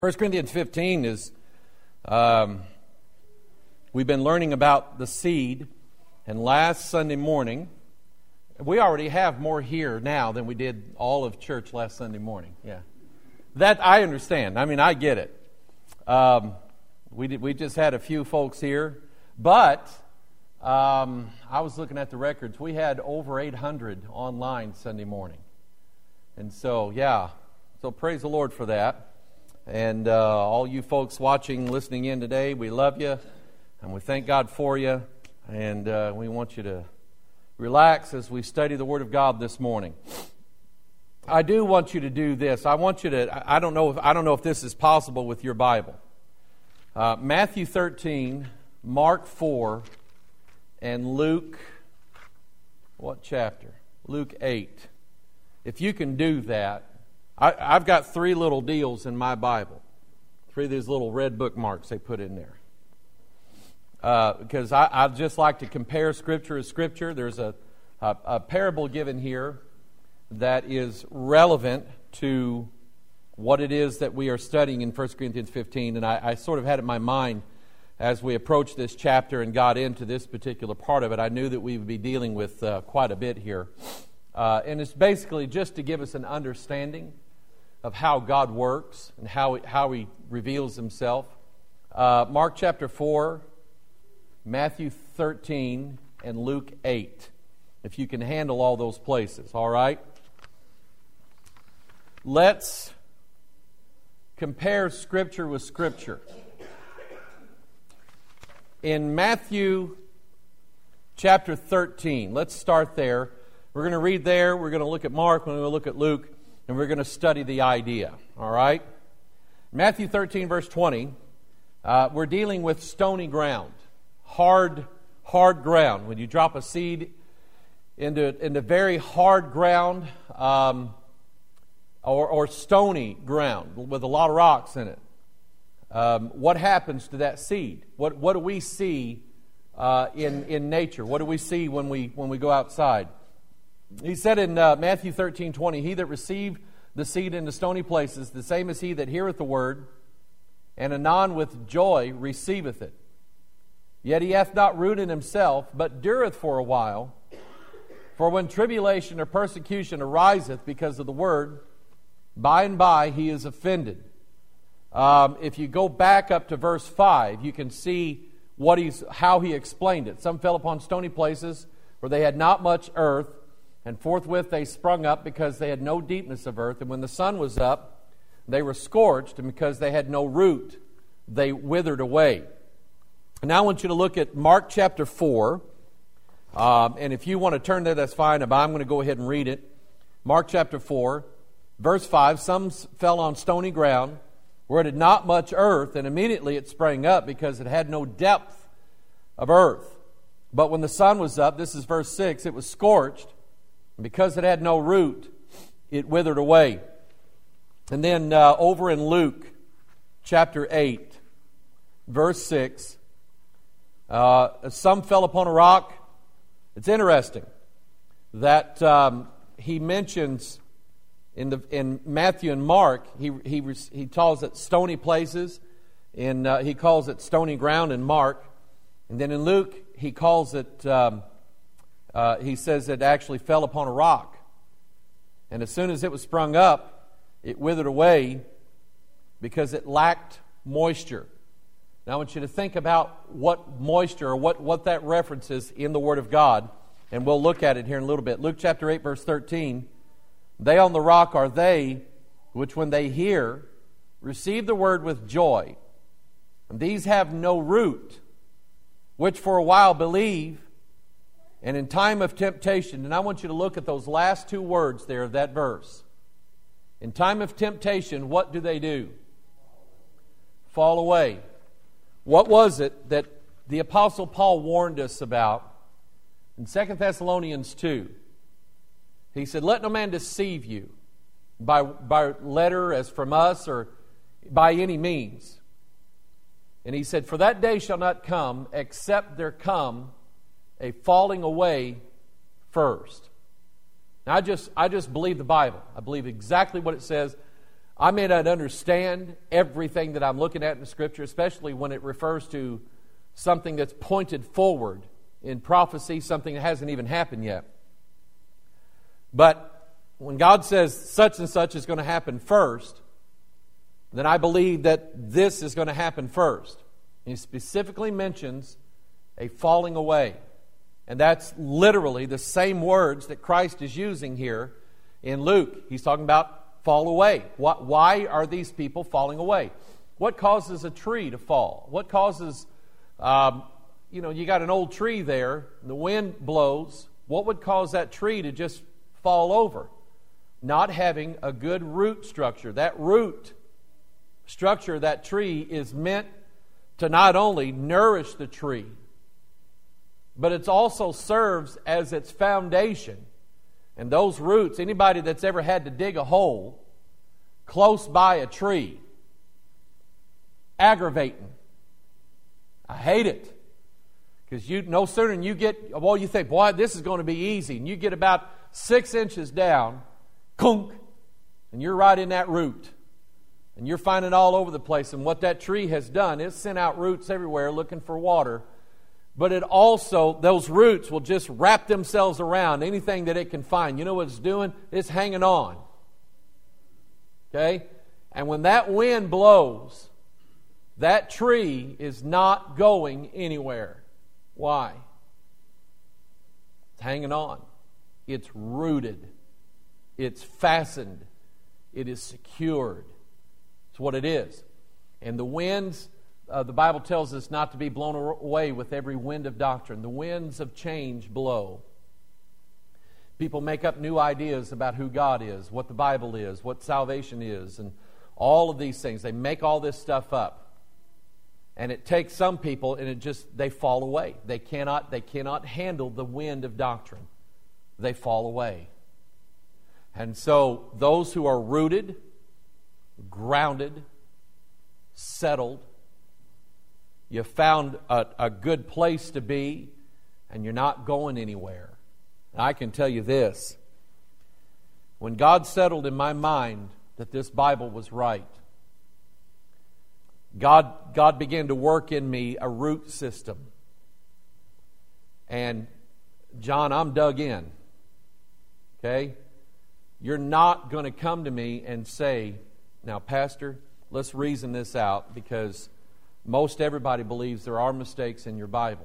1 Corinthians 15 is, we've been learning about the seed, and last Sunday morning, we already have more here now than we did all of church last Sunday morning. Yeah, that I understand. I mean, I get it. We just had a few folks here, but I was looking at the records. We had over 800 online Sunday morning, and so praise the Lord for that. And all you folks watching, listening in today, we love you, and we thank God for you, and we want you to relax as we study the Word of God this morning. I do want you to do this. I want you to. I don't know if this is possible with your Bible. Matthew 13, Mark 4, and Luke. What chapter? Luke 8. If you can do that. I've got three little deals in my Bible. Three of these little red bookmarks they put in there. Because I just like to compare Scripture as Scripture. There's a parable given here that is relevant to what it is that we are studying in 1 Corinthians 15. And I sort of had it in my mind as we approached this chapter and got into this particular part of it. I knew that we would be dealing with quite a bit here. And it's basically just to give us an understanding of how God works and how He reveals Himself. Mark chapter 4, Matthew 13, and Luke 8. If you can handle all those places, all right? Let's compare Scripture with Scripture. In Matthew chapter 13, let's start there. We're going to read there, we're going to look at Mark, we're going to look at Luke, and we're going to study the idea, all right? Matthew 13, verse 20, we're dealing with stony ground, hard ground. When you drop a seed into very hard ground or stony ground with a lot of rocks in it, what happens to that seed? What do we see in nature? What do we see when we go outside? He said in Matthew 13:20, "He that received the seed into stony places, the same is he that heareth the word, and anon with joy receiveth it. Yet he hath not root in himself, but dureth for a while. For when tribulation or persecution ariseth because of the word, by and by he is offended." If you go back up to verse 5, you can see how he explained it. "Some fell upon stony places where they had not much earth, and forthwith they sprung up because they had no deepness of earth. And when the sun was up, they were scorched, and because they had no root, they withered away." And now I want you to look at Mark chapter 4. And if you want to turn there, that's fine. But I'm going to go ahead and read it. Mark chapter 4, verse 5. "Some fell on stony ground, where it had not much earth, and immediately it sprang up, because it had no depth of earth. But when the sun was up," this is verse 6, "it was scorched, and because it had no root, it withered away." And then over in Luke chapter 8, verse 6, "Some fell upon a rock." It's interesting that he mentions in Matthew and Mark, he calls it stony places, and he calls it stony ground in Mark. And then in Luke, he calls it, he says it actually fell upon a rock. And as soon as it was sprung up, it withered away because it lacked moisture. Now I want you to think about what moisture, or what that references in the Word of God, and we'll look at it here in a little bit. Luke chapter 8, verse 13, "They on the rock are they, which when they hear, receive the word with joy. And these have no root, which for a while believe, and in time of temptation." And I want you to look at those last two words there of that verse. In time of temptation, what do? Fall away. What was it that the Apostle Paul warned us about in 2 Thessalonians 2? He said, "Let no man deceive you by letter as from us, or by any means." And he said, "For that day shall not come, except there come a falling away first." Now I just believe the Bible. I believe exactly what it says. I may not understand everything that I'm looking at in the Scripture, especially when it refers to something that's pointed forward in prophecy, something that hasn't even happened yet. But when God says such and such is going to happen first, then I believe that this is going to happen first. He specifically mentions a falling away. And that's literally the same words that Christ is using here in Luke. He's talking about fall away. Why are these people falling away? What causes a tree to fall? What causes, you got an old tree there, the wind blows. What would cause that tree to just fall over? Not having a good root structure. That root structure of that tree is meant to not only nourish the tree, but it also serves as its foundation. And those roots, anybody that's ever had to dig a hole close by a tree, aggravating. I hate it. Because no sooner than you think, boy, this is going to be easy. And you get about 6 inches down, kunk, and you're right in that root. And you're finding all over the place. And what that tree has done, it's sent out roots everywhere looking for water. But it also, those roots will just wrap themselves around anything that it can find. You know what it's doing? It's hanging on. Okay? And when that wind blows, that tree is not going anywhere. Why? It's hanging on. It's rooted. It's fastened. It is secured. It's what it is. And the winds, the Bible tells us not to be blown away with every wind of doctrine. The winds of change blow. People make up new ideas about who God is, what the Bible is, what salvation is, and all of these things. They make all this stuff up. And it takes some people, and they fall away. They cannot handle the wind of doctrine. They fall away. And so those who are rooted, grounded, settled, you found a good place to be, and you're not going anywhere. And I can tell you this. When God settled in my mind that this Bible was right, God began to work in me a root system. And, John, I'm dug in. Okay? You're not going to come to me and say, now, Pastor, let's reason this out, because most everybody believes there are mistakes in your Bible.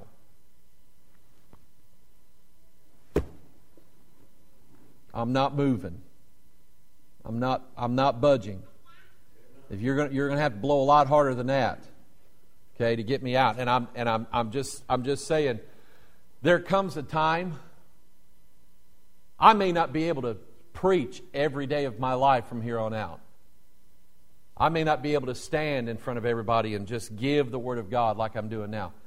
I'm not moving. I'm not budging. If you're going to have to blow a lot harder than that, okay, to get me out. And I'm just saying, there comes a time I may not be able to preach every day of my life from here on out. I may not be able to stand in front of everybody and just give the Word of God like I'm doing now.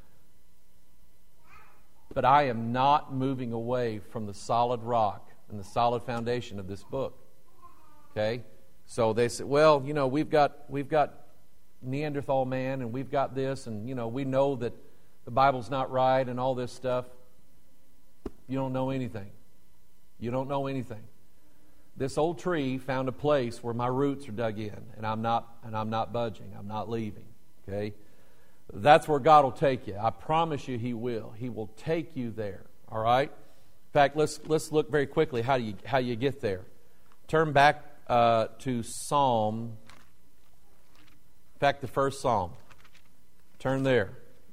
But I am not moving away from the solid rock and the solid foundation of this book. Okay? So they said, well, we've got Neanderthal man, and we've got this, and we know that the Bible's not right and all this stuff. You don't know anything. You don't know anything. This old tree found a place where my roots are dug in, and I'm not budging. I'm not leaving. Okay? That's where God will take you. I promise you He will. He will take you there. All right? In fact, let's look very quickly how you get there. Turn back to Psalm. In fact, the first Psalm. Turn there.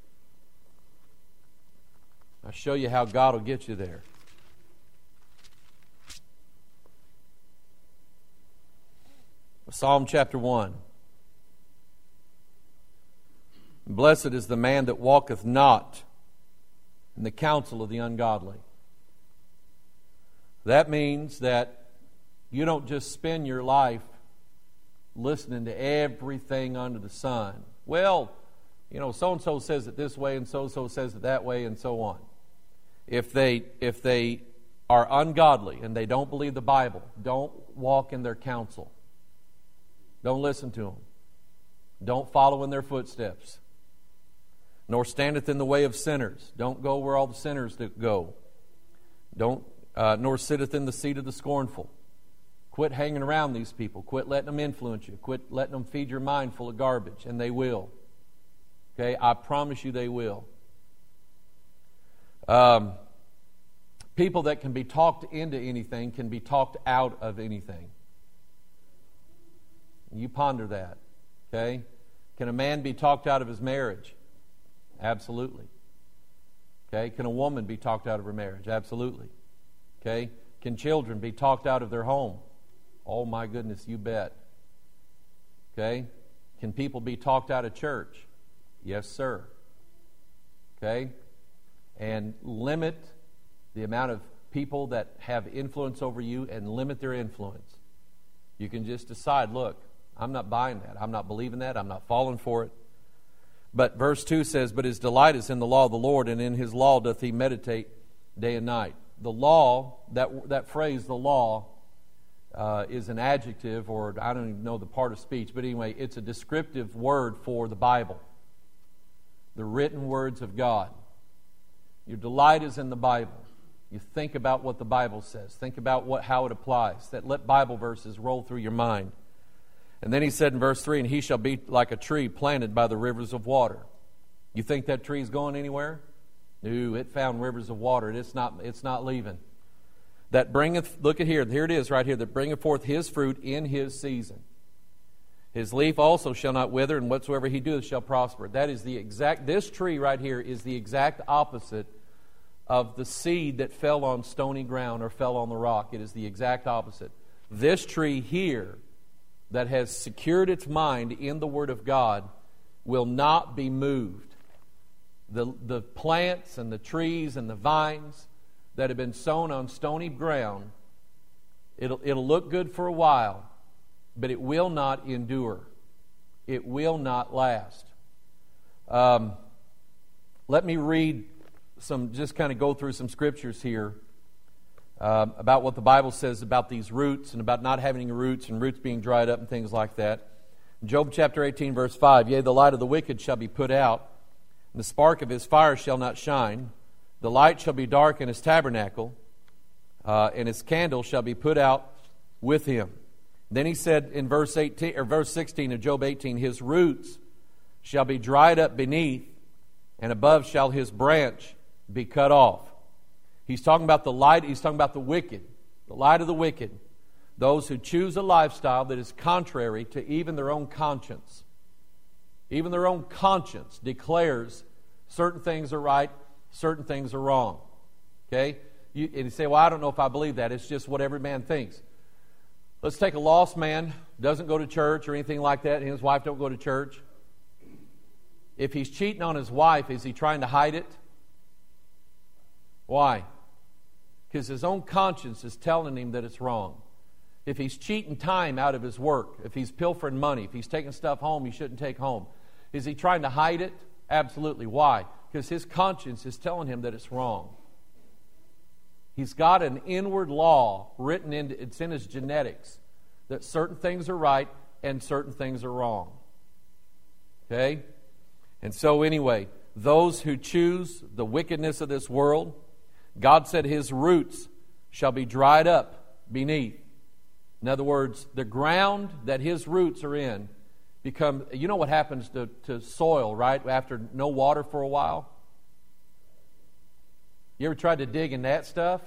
I'll show you how God will get you there. Psalm chapter 1. Blessed is the man that walketh not in the counsel of the ungodly. That means that you don't just spend your life listening to everything under the sun. Well, so-and-so says it this way, and so-and-so says it that way, and so on. If they are ungodly and they don't believe the Bible, don't walk in their counsel. Don't listen to them. Don't follow in their footsteps. Nor standeth in the way of sinners. Don't go where all the sinners go. Nor sitteth in the seat of the scornful. Quit hanging around these people. Quit letting them influence you. Quit letting them feed your mind full of garbage. And they will. Okay? I promise you they will. People that can be talked into anything can be talked out of anything. You ponder that. Okay? Can a man be talked out of his marriage? Absolutely. Okay? Can a woman be talked out of her marriage? Absolutely. Okay? Can children be talked out of their home? Oh my goodness, you bet. Okay? Can people be talked out of church? Yes, sir. Okay? And limit the amount of people that have influence over you and limit their influence. You can just decide, look, I'm not buying that. I'm not believing that. I'm not falling for it. But verse 2 says, but his delight is in the law of the Lord, and in his law doth he meditate day and night. The law, that phrase, the law, is an adjective, or I don't even know the part of speech, but anyway, it's a descriptive word for the Bible. The written words of God. Your delight is in the Bible. You think about what the Bible says. Think about how it applies. Let Bible verses roll through your mind. And then he said in verse 3, and he shall be like a tree planted by the rivers of water. You think that tree's going anywhere? No, it found rivers of water. It's not leaving. That bringeth, look at here it is right here, that bringeth forth his fruit in his season. His leaf also shall not wither, and whatsoever he doeth shall prosper. That is this tree right here is the exact opposite of the seed that fell on stony ground or fell on the rock. It is the exact opposite. This tree here that has secured its mind in the Word of God will not be moved. The plants and the trees and the vines that have been sown on stony ground, it'll look good for a while, but it will not endure. It will not last. Let me read just kind of go through some scriptures here about what the Bible says about these roots and about not having roots and roots being dried up and things like that. Job chapter 18, verse 5, yea, the light of the wicked shall be put out, and the spark of his fire shall not shine. The light shall be dark in his tabernacle, and his candle shall be put out with him. Then he said in verse 16 of Job 18, his roots shall be dried up beneath, and above shall his branch be cut off. He's talking about the light. He's talking about the wicked, the light of the wicked, those who choose a lifestyle that is contrary to even their own conscience. Even their own conscience declares certain things are right, certain things are wrong. Okay? And you say, well, I don't know if I believe that. It's just what every man thinks. Let's take a lost man, doesn't go to church or anything like that, and his wife don't go to church. If he's cheating on his wife, is he trying to hide it? Why? Because his own conscience is telling him that it's wrong. If he's cheating time out of his work, if he's pilfering money, if he's taking stuff home he shouldn't take home, is he trying to hide it? Absolutely. Why? Because his conscience is telling him that it's wrong. He's got an inward law written it's in his genetics that certain things are right and certain things are wrong. Okay? And so anyway, those who choose the wickedness of this world, God said his roots shall be dried up beneath. In other words, the ground that his roots are in you know what happens to soil, right, after no water for a while? You ever tried to dig in that stuff?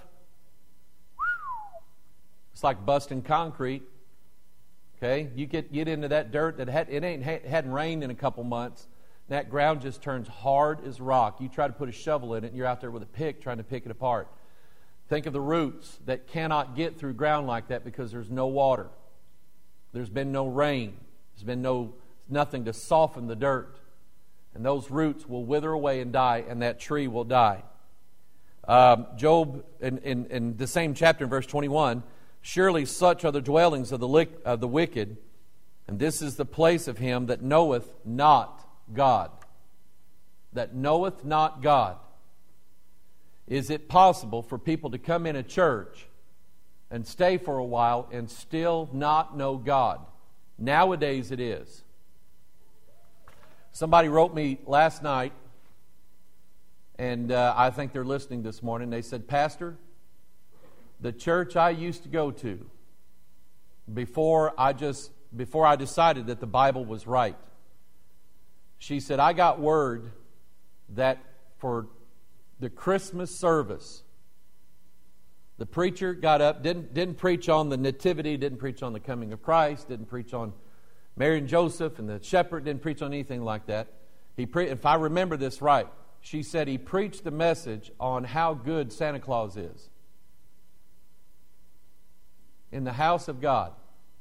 It's like busting concrete. Okay? You get into that dirt that hadn't rained in a couple months. That ground just turns hard as rock. You try to put a shovel in it, and you're out there with a pick trying to pick it apart. Think of the roots that cannot get through ground like that because there's no water. There's been no rain. There's been nothing to soften the dirt. And those roots will wither away and die, and that tree will die. Job, in the same chapter, in verse 21, surely such are the dwellings of the wicked, and this is the place of him that knoweth not God. That knoweth not God. Is it possible for people to come in a church and stay for a while and still not know God? Nowadays it is. Somebody wrote me last night, and I think they're listening this morning. They said, Pastor, the church I used to go to before I decided that the Bible was right. She said, I got word that for the Christmas service, the preacher got up, didn't preach on the nativity, didn't preach on the coming of Christ, didn't preach on Mary and Joseph and the shepherd, didn't preach on anything like that. If I remember this right, she said he preached the message on how good Santa Claus is in the house of God.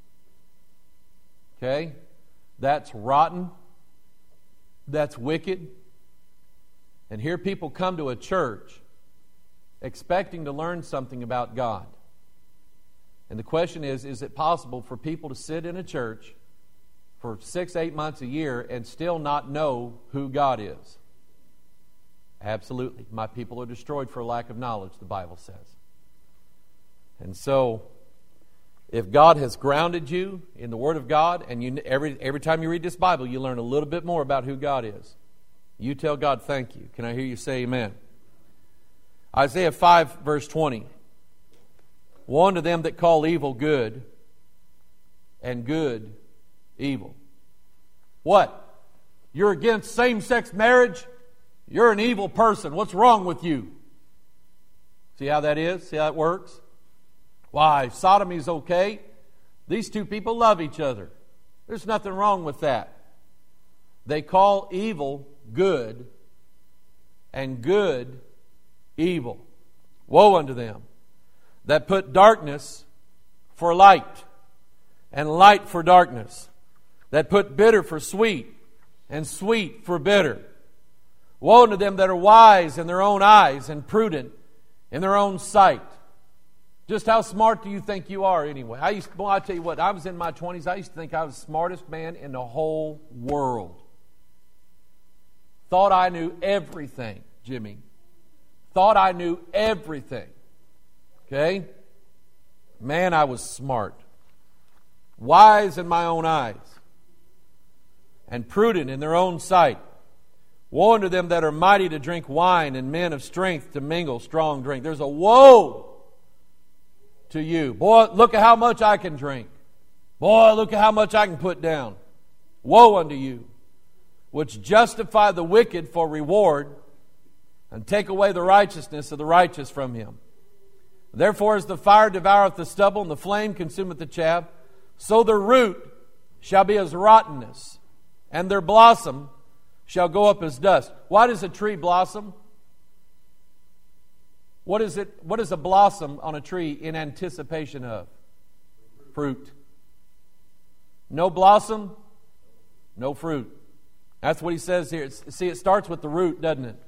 Okay? That's rotten. That's wicked. And here people come to a church expecting to learn something about God. And the question is it possible for people to sit in a church for 6-8 months a year and still not know who God is? Absolutely. My people are destroyed for lack of knowledge, the Bible says. And so, if God has grounded you in the Word of God, and every time you read this Bible, you learn a little bit more about who God is, you tell God thank you. Can I hear you say amen? Isaiah 5, verse 20. Woe unto them that call evil good, and good evil. What? You're against same-sex marriage? You're an evil person. What's wrong with you? See how that is? See how it works? Why, sodomy's okay. These two people love each other. There's nothing wrong with that. They call evil good, and good evil. Woe unto them that put darkness for light, and light for darkness, that put bitter for sweet, and sweet for bitter. Woe unto them that are wise in their own eyes, and prudent in their own sight. Just how smart do you think you are anyway? I tell you what, I was in my 20s, I used to think I was the smartest man in the whole world. Thought I knew everything, Jimmy. Thought I knew everything. Okay? Man, I was smart. Wise in my own eyes. And prudent in their own sight. Woe unto them that are mighty to drink wine, and men of strength to mingle strong drink. There's a woe to you. Boy, look at how much I can drink. Boy, look at how much I can put down. Woe unto you, which justify the wicked for reward, and take away the righteousness of the righteous from him. Therefore, as the fire devoureth the stubble, and the flame consumeth the chaff, so their root shall be as rottenness, and their blossom shall go up as dust. Why does a tree blossom? What is it? What is a blossom on a tree in anticipation of? Fruit. No blossom, no fruit. That's what he says here. See, it starts with the root, doesn't it?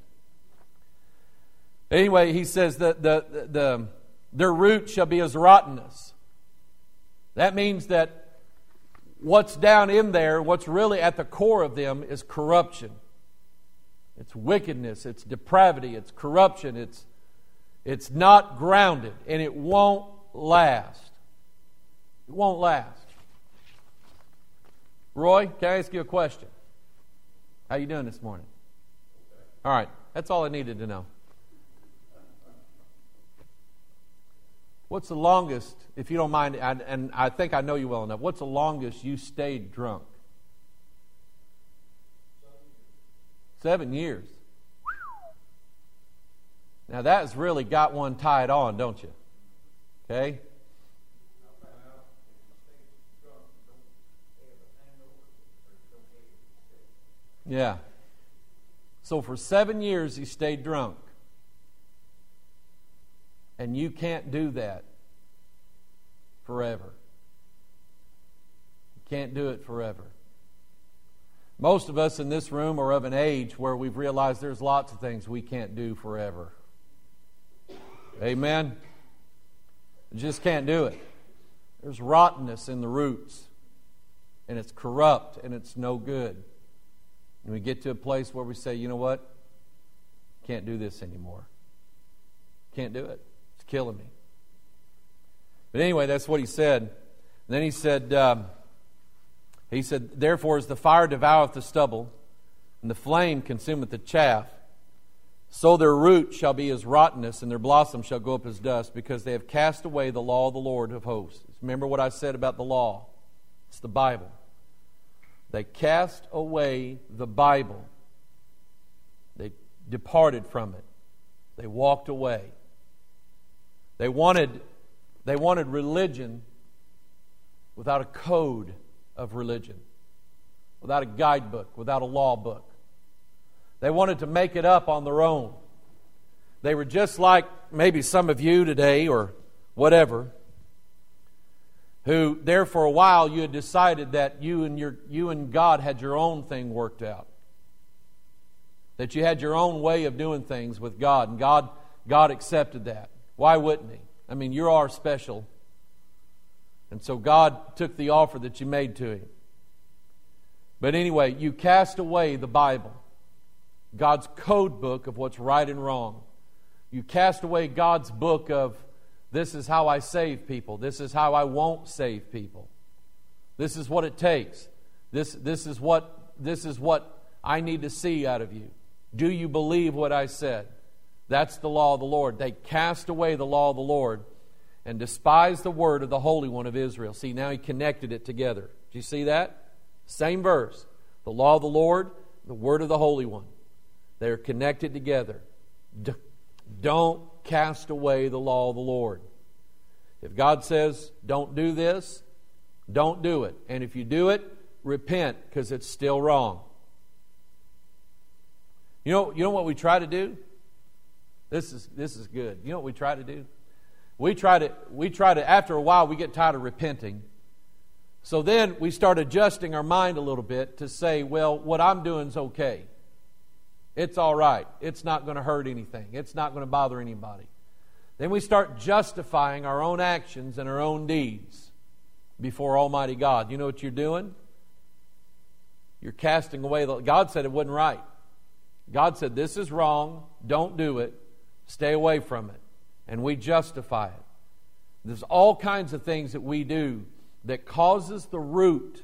Anyway, he says that their root shall be as rottenness. That means that what's down in there, what's really at the core of them is corruption. It's wickedness, it's depravity, it's corruption, it's not grounded, and it won't last. It won't last. Roy, can I ask you a question? How you doing this morning? All right, that's all I needed to know. What's the longest, if you don't mind, and I think I know you well enough, what's the longest you stayed drunk? 7 years. Now that's really got one tied on, don't you? Okay? Yeah. So for 7 years he stayed drunk. And you can't do that forever. You can't do it forever. Most of us in this room are of an age where we've realized there's lots of things we can't do forever. Amen? You just can't do it. There's rottenness in the roots. And it's corrupt and it's no good. And we get to a place where we say, you know what? Can't do this anymore. Can't do it. It's killing me. But anyway, that's what he said. And then he said, therefore as the fire devoureth the stubble, and the flame consumeth the chaff, So their root shall be as rottenness, and their blossom shall go up as dust, because they have cast away the law of the Lord of hosts. Remember what I said about the law. It's the Bible. They cast away the Bible. They departed from it. They walked away. They wanted religion without a code of religion, without a guidebook, without a law book. They wanted to make it up on their own. They were just like maybe some of you today or whatever, who there for a while you had decided that you and God had your own thing worked out. That you had your own way of doing things with God, and God accepted that. Why wouldn't He? I mean, you are special. And so God took the offer that you made to Him. But anyway, you cast away the Bible, God's code book of what's right and wrong. You cast away God's book of, this is how I save people. This is how I won't save people. This is what it takes. This is what I need to see out of you. Do you believe what I said? That's the law of the Lord. They cast away the law of the Lord and despised the word of the Holy One of Israel. See, now He connected it together. Do you see that? Same verse. The law of the Lord, the word of the Holy One. They're connected together. Don't cast away the law of the Lord. If God says, don't do this, don't do it. And if you do it, repent, because it's still wrong. You know what we try to do? This is good. You know what we try to do? We try to, after a while, we get tired of repenting. So then we start adjusting our mind a little bit to say, well, what I'm doing is okay. It's all right. It's not going to hurt anything. It's not going to bother anybody. Then we start justifying our own actions and our own deeds before Almighty God. You know what you're doing? You're casting away. God said it wasn't right. God said, this is wrong. Don't do it. Stay away from it. And we justify it. There's all kinds of things that we do that causes the root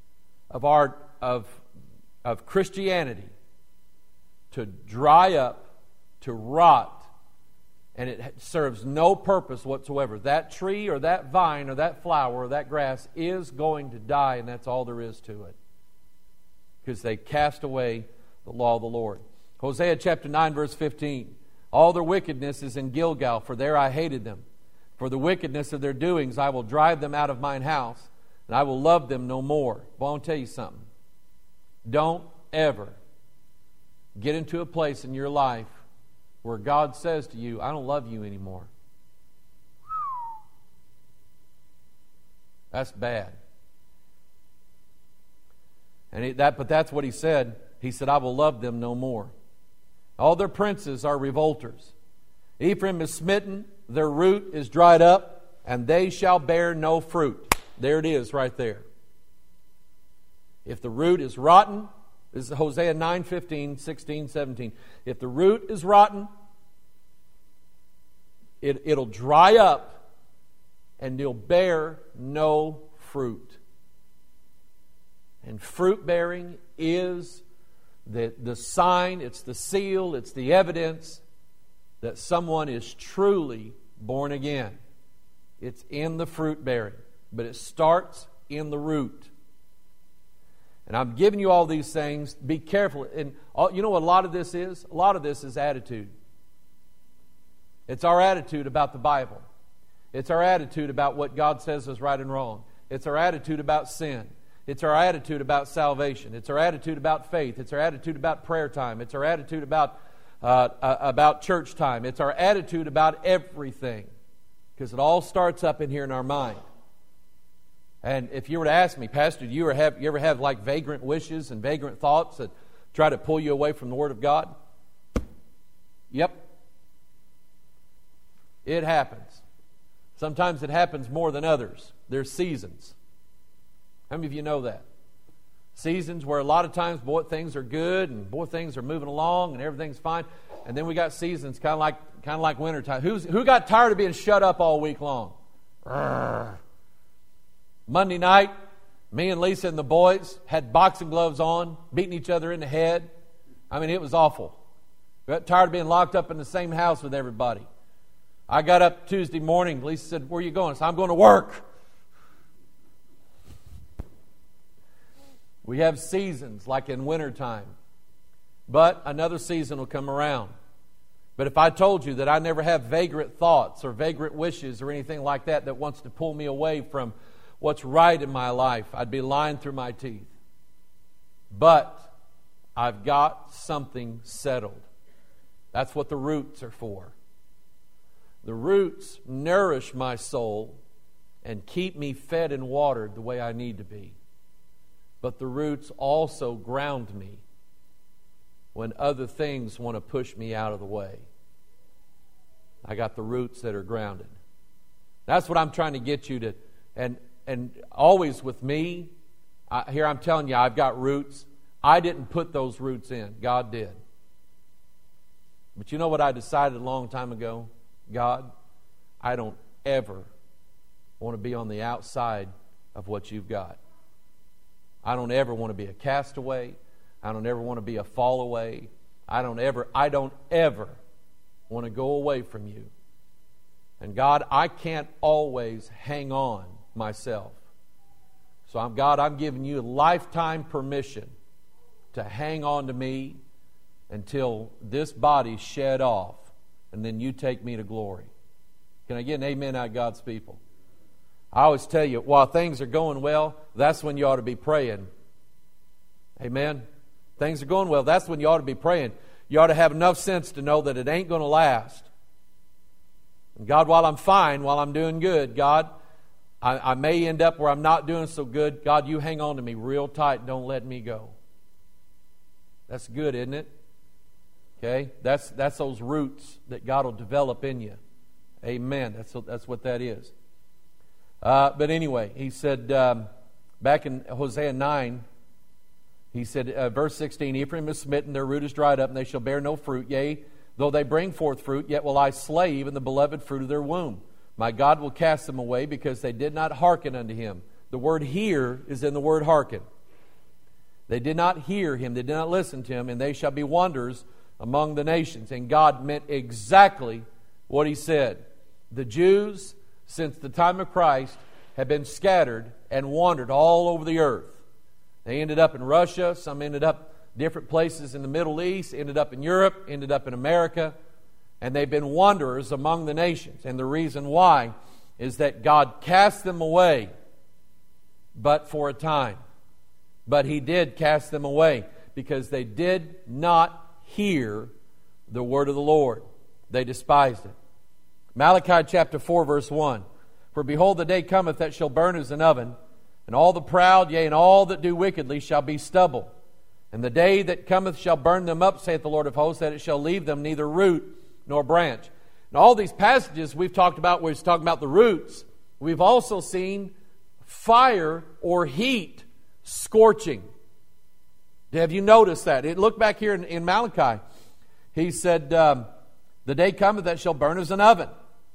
of Christianity to dry up, to rot, and it serves no purpose whatsoever. That tree or that vine or that flower or that grass is going to die, and that's all there is to it. Because they cast away the law of the Lord. Hosea chapter 9 verse 15. All their wickedness is in Gilgal, for there I hated them. For the wickedness of their doings I will drive them out of mine house, and I will love them no more. But I want to tell you something. Don't ever get into a place in your life where God says to you, I don't love you anymore. That's bad. But that's what He said. He said, I will love them no more. All their princes are revolters. Ephraim is smitten, their root is dried up, and they shall bear no fruit. There it is right there. If the root is rotten, this is Hosea 9, 15, 16, 17. If the root is rotten, it'll dry up and it'll bear no fruit. And fruit bearing is the sign, it's the seal, it's the evidence that someone is truly born again. It's in the fruit bearing, but it starts in the root. And I'm giving you all these things. Be careful. And you know what a lot of this is? A lot of this is attitude. It's our attitude about the Bible. It's our attitude about what God says is right and wrong. It's our attitude about sin. It's our attitude about salvation. It's our attitude about faith. It's our attitude about prayer time. It's our attitude about church time. It's our attitude about everything. Because it all starts up in here in our mind. And if you were to ask me, Pastor, do you ever have like vagrant wishes and vagrant thoughts that try to pull you away from the Word of God? Yep. It happens. Sometimes it happens more than others. There's seasons. How many of you know that? Seasons where a lot of times, boy, things are good and boy, things are moving along and everything's fine. And then we got seasons kind of like wintertime. Who got tired of being shut up all week long? Monday night, me and Lisa and the boys had boxing gloves on, beating each other in the head. I mean, it was awful. Got tired of being locked up in the same house with everybody. I got up Tuesday morning. Lisa said, "Where are you going?" I said, "I'm going to work." We have seasons like in wintertime. But another season will come around. But if I told you that I never have vagrant thoughts or vagrant wishes or anything like that that wants to pull me away from what's right in my life, I'd be lying through my teeth. But I've got something settled. That's what the roots are for. The roots nourish my soul and keep me fed and watered the way I need to be. But the roots also ground me when other things want to push me out of the way. I got the roots that are grounded. That's what I'm trying to get you to. And always with me, here I'm telling you, I've got roots. I didn't put those roots in. God did. But you know what I decided a long time ago? God, I don't ever want to be on the outside of what you've got. I don't ever want to be a castaway. I don't ever want to be a fall away. I don't ever want to go away from you. And God, I can't always hang on myself. So I'm giving you lifetime permission to hang on to me until this body's shed off, and then you take me to glory. Can I get an amen out of God's people? I always tell you, while things are going well, that's when you ought to be praying. Amen? Things are going well, that's when you ought to be praying. You ought to have enough sense to know that it ain't going to last. And God, while I'm fine, while I'm doing good, God, I may end up where I'm not doing so good. God, you hang on to me real tight. Don't let me go. That's good, isn't it? Okay? That's those roots that God will develop in you. Amen. That's what that is. But anyway, he said, back in Hosea 9, he said, verse 16, Ephraim is smitten, their root is dried up, and they shall bear no fruit. Yea, though they bring forth fruit, yet will I slay even the beloved fruit of their womb. My God will cast them away because they did not hearken unto him. The word hear is in the word hearken. They did not hear him, they did not listen to him, and they shall be wanderers among the nations. And God meant exactly what he said. The Jews, since the time of Christ, have been scattered and wandered all over the earth. They ended up in Russia, some ended up different places in the Middle East, ended up in Europe, ended up in America, and they've been wanderers among the nations. And the reason why is that God cast them away, but for a time. But he did cast them away because they did not hear the word of the Lord. They despised it. Malachi chapter 4 verse 1. For behold, the day cometh that shall burn as an oven, and all the proud, yea, and all that do wickedly shall be stubble. And the day that cometh shall burn them up, saith the Lord of hosts, that it shall leave them neither root nor branch. And all these passages we've talked about, where he's talking about the roots, we've also seen fire or heat scorching. Have you noticed that? Look back here in Malachi. He said, the day cometh that shall burn as an oven.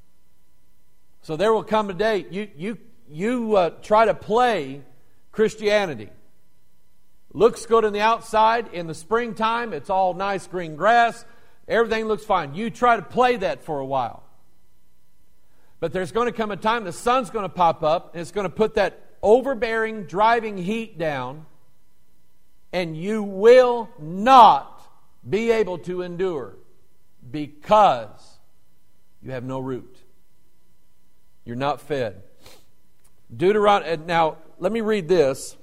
So there will come a day. You try to play Christianity. Looks good on the outside. In the springtime, it's all nice green grass. Everything looks fine. You try to play that for a while. But there's going to come a time the sun's going to pop up, and it's going to put that overbearing, driving heat down, and you will not be able to endure because you have no root. You're not fed. Now, let me read this.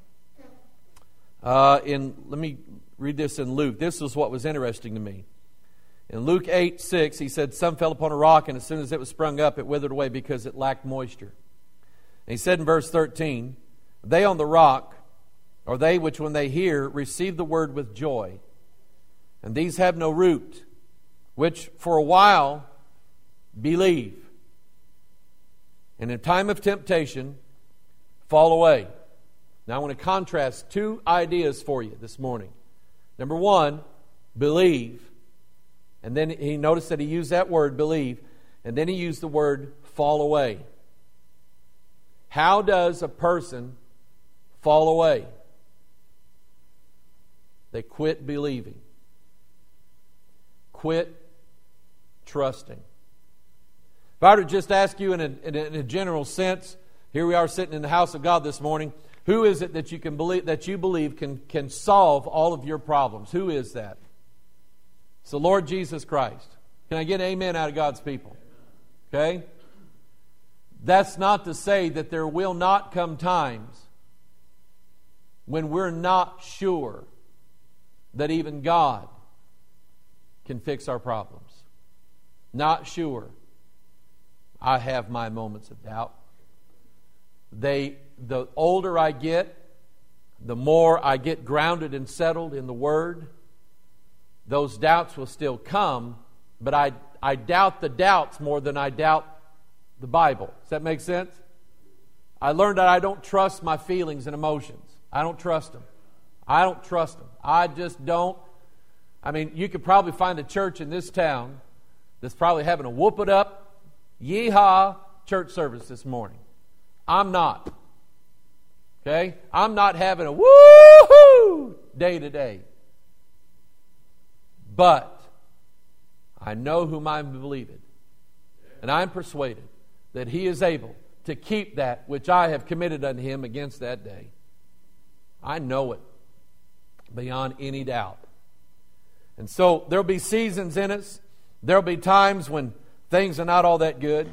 Let me read this in Luke. This is what was interesting to me. In Luke 8:6, he said, some fell upon a rock, and as soon as it was sprung up, it withered away because it lacked moisture. And he said in verse 13, they on the rock are they which when they hear receive the word with joy. And these have no root, which for a while believe. And in time of temptation, fall away. Now I want to contrast two ideas for you this morning. Number one, believe. And then he noticed that he used that word, believe. And then he used the word fall away. How does a person fall away? They quit believing. quit trusting. If I were to just ask you in a general sense, here we are sitting in the house of God this morning, who is it that you believe can solve all of your problems? Who is that? It's the Lord Jesus Christ. Can I get an amen out of God's people? Okay? That's not to say that there will not come times when we're not sure that even God can fix our problems. Not sure. I have my moments of doubt. The older I get, the more I get grounded and settled in the Word. Those doubts will still come, but I doubt the doubts more than I doubt the Bible. Does that make sense? I learned that I don't trust my feelings and emotions. I don't trust them. I don't trust them. I just don't. I mean, you could probably find a church in this town that's probably having a whoop-it-up, yeehaw church service this morning. I'm not. Okay? I'm not having a woo-hoo day today. But I know whom I believe. And I am persuaded that He is able to keep that which I have committed unto Him against that day. I know it beyond any doubt. And so there'll be seasons in us. There'll be times when things are not all that good.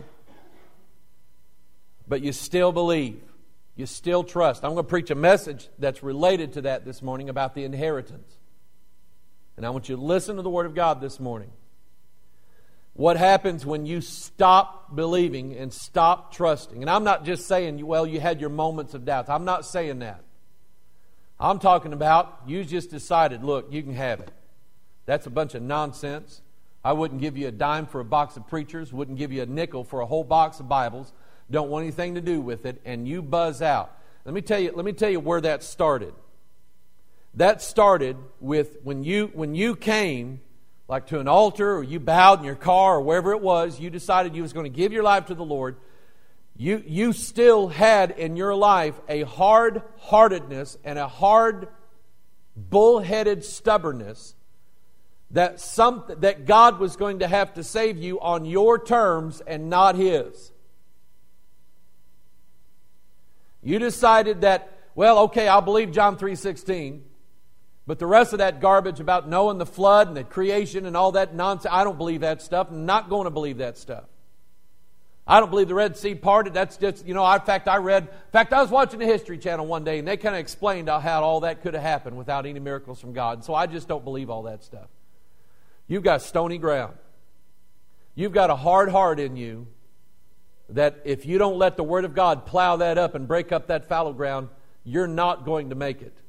But you still believe. You still trust. I'm going to preach a message that's related to that this morning about the inheritance. And I want you to listen to the Word of God this morning. What happens when you stop believing and stop trusting? And I'm not just saying, well, you had your moments of doubt. I'm not saying that. I'm talking about you just decided, look, you can have it. That's a bunch of nonsense. I wouldn't give you a dime for a box of preachers. Wouldn't give you a nickel for a whole box of Bibles. Don't want anything to do with it. And you buzz out. Let me tell you where that started. That started with when you came like to an altar, or you bowed in your car, or wherever it was, you decided you was going to give your life to the Lord. You still had in your life a hard-heartedness and a hard, bullheaded stubbornness that God was going to have to save you on your terms and not His. You decided that, well, okay, I'll believe John 3:16, but the rest of that garbage about Noah and the flood and the creation and all that nonsense, I don't believe that stuff. I'm not going to believe that stuff. I don't believe the Red Sea parted. That's just, in fact, I was watching the History Channel one day, and they kind of explained how all that could have happened without any miracles from God. So I just don't believe all that stuff. You've got stony ground. You've got a hard heart in you that if you don't let the Word of God plow that up and break up that fallow ground, you're not going to make it.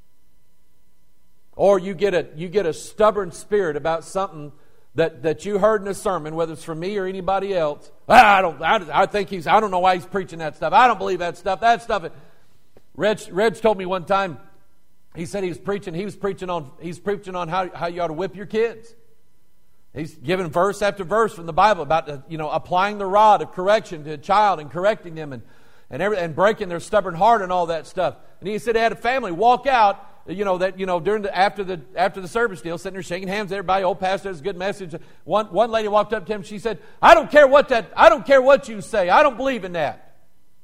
Or you get a stubborn spirit about something that you heard in a sermon, whether it's from me or anybody else. I don't know why he's preaching that stuff. I don't believe that stuff. That stuff. Reg told me one time. He said he was preaching on how you ought to whip your kids. He's giving verse after verse from the Bible about applying the rod of correction to a child and correcting them and breaking their stubborn heart and all that stuff. And he said he had a family walk out. After the service deal, sitting there shaking hands with everybody. Old pastor has a good message. One lady walked up to him. She said, I don't care what you say. I don't believe in that.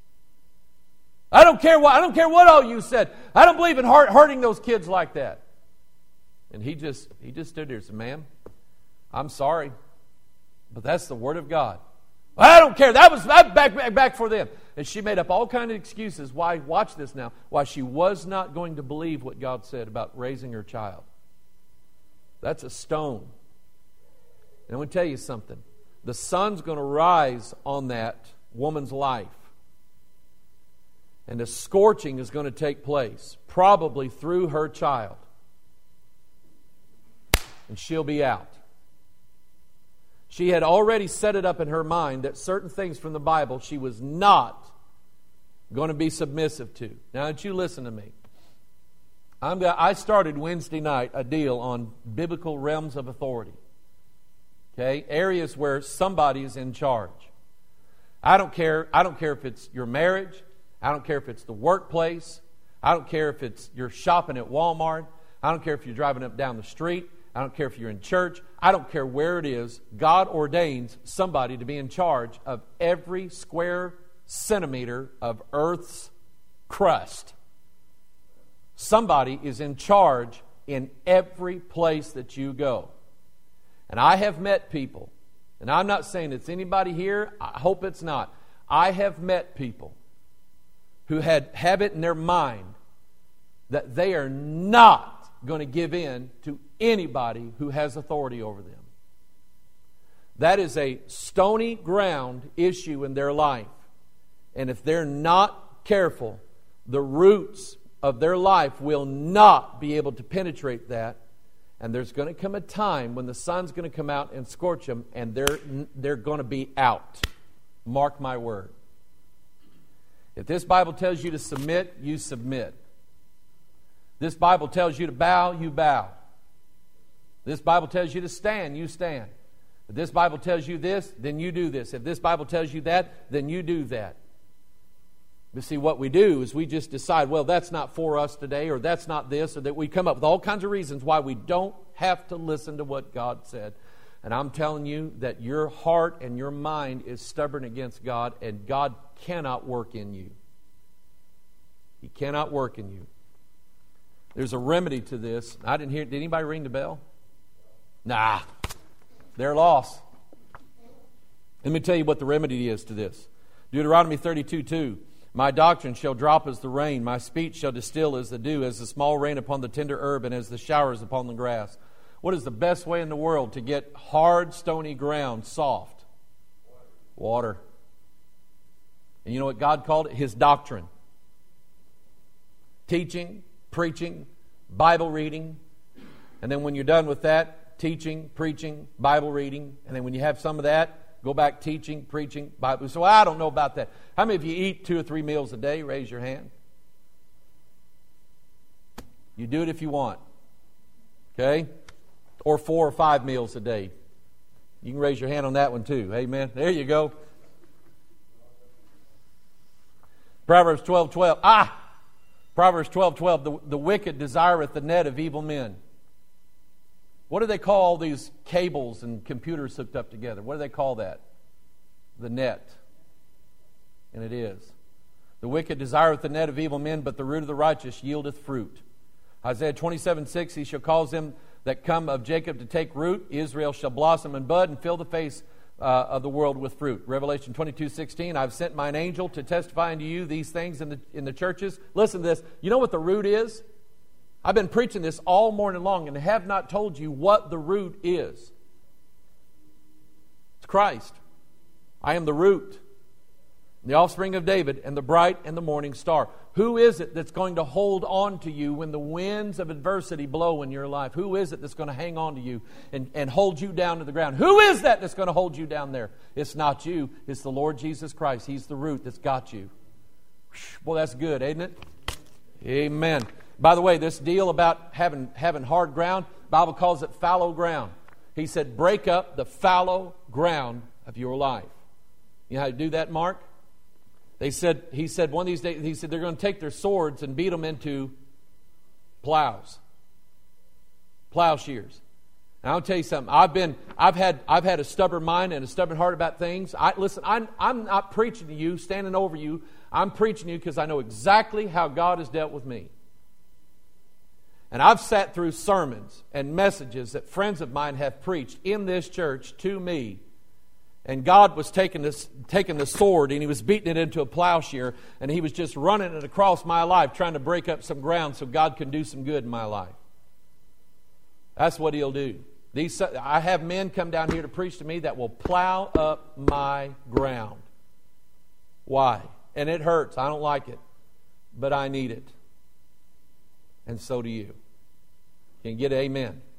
I don't care what all you said. I don't believe in hurting those kids like that. And he just stood there and said, ma'am, I'm sorry, but that's the Word of God. I don't care. That was back for them. And she made up all kinds of excuses why, watch this now, why she was not going to believe what God said about raising her child. That's a stone. And I want to tell you something. The sun's going to rise on that woman's life. And a scorching is going to take place, probably through her child. And she'll be out. She had already set it up in her mind that certain things from the Bible she was not going to be submissive to. Now, don't you listen to me. I started Wednesday night a deal on biblical realms of authority. Okay? Areas where somebody is in charge. I don't care if it's your marriage. I don't care if it's the workplace. I don't care if you're shopping at Walmart. I don't care if you're driving up down the street. I don't care if you're in church. I don't care where it is. God ordains somebody to be in charge of every square centimeter of Earth's crust. Somebody is in charge in every place that you go. And I have met people, and I'm not saying it's anybody here. I hope it's not. I have met people who have it in their mind that they are not going to give in to anybody who has authority over them. That is a stony ground issue in their life. And if they're not careful, the roots of their life will not be able to penetrate that. And there's going to come a time when the sun's going to come out and scorch them, and they're going to be out. Mark my word. If this Bible tells you to submit, you submit. This Bible tells you to bow, you bow. This Bible tells you to stand, you stand. If this Bible tells you this, then you do this. If this Bible tells you that, then you do that. But see, what we do is we just decide, well, that's not for us today, or that's not this, or that we come up with all kinds of reasons why we don't have to listen to what God said. And I'm telling you that your heart and your mind is stubborn against God, and God cannot work in you. He cannot work in you. There's a remedy to this. I didn't hear. Did anybody ring the bell? Nah. They're lost. Let me tell you what the remedy is to this. Deuteronomy 32:2. My doctrine shall drop as the rain, my speech shall distill as the dew, as the small rain upon the tender herb, and as the showers upon the grass. What is the best way in the world to get hard, stony ground soft? Water. And you know what God called it? His doctrine. Teaching, preaching, Bible reading. And then when you're done with that, teaching, preaching, Bible reading. And then when you have some of that, go back teaching, preaching, Bible. So I don't know about that. How many of you eat 2 or 3 meals a day? Raise your hand. You do it if you want. Okay? Or 4 or 5 meals a day. You can raise your hand on that one too. Amen. There you go. Proverbs 12:12. Proverbs 12:12. The wicked desireth the net of evil men. What do they call all these cables and computers hooked up together? What do they call that? The net. And it is. The wicked desireth the net of evil men, but the root of the righteous yieldeth fruit. Isaiah 27:6, he shall cause them that come of Jacob to take root. Israel shall blossom and bud and fill the face of the world with fruit. Revelation 22:16, I've sent mine angel to testify unto you these things in the churches. Listen to this. You know what the root is? I've been preaching this all morning long and have not told you what the root is. It's Christ. I am the root, the offspring of David, and the bright and the morning star. Who is it that's going to hold on to you when the winds of adversity blow in your life? Who is it that's going to hang on to you and hold you down to the ground? Who is that that's going to hold you down there? It's not you. It's the Lord Jesus Christ. He's the root that's got you. Well, that's good, ain't it? Amen. By the way, this deal about having hard ground, the Bible calls it fallow ground. He said, break up the fallow ground of your life. You know how to do that, Mark? He said one of these days, they're going to take their swords and beat them into plowshares. And I'll tell you something. I've had a stubborn mind and a stubborn heart about things. I'm not preaching to you, standing over you. I'm preaching to you because I know exactly how God has dealt with me. And I've sat through sermons and messages that friends of mine have preached in this church to me. And God was taking the sword and He was beating it into a plowshare, and He was just running it across my life, trying to break up some ground so God can do some good in my life. That's what He'll do. I have men come down here to preach to me that will plow up my ground. Why? And it hurts. I don't like it. But I need it. And so do you. Can you get an amen?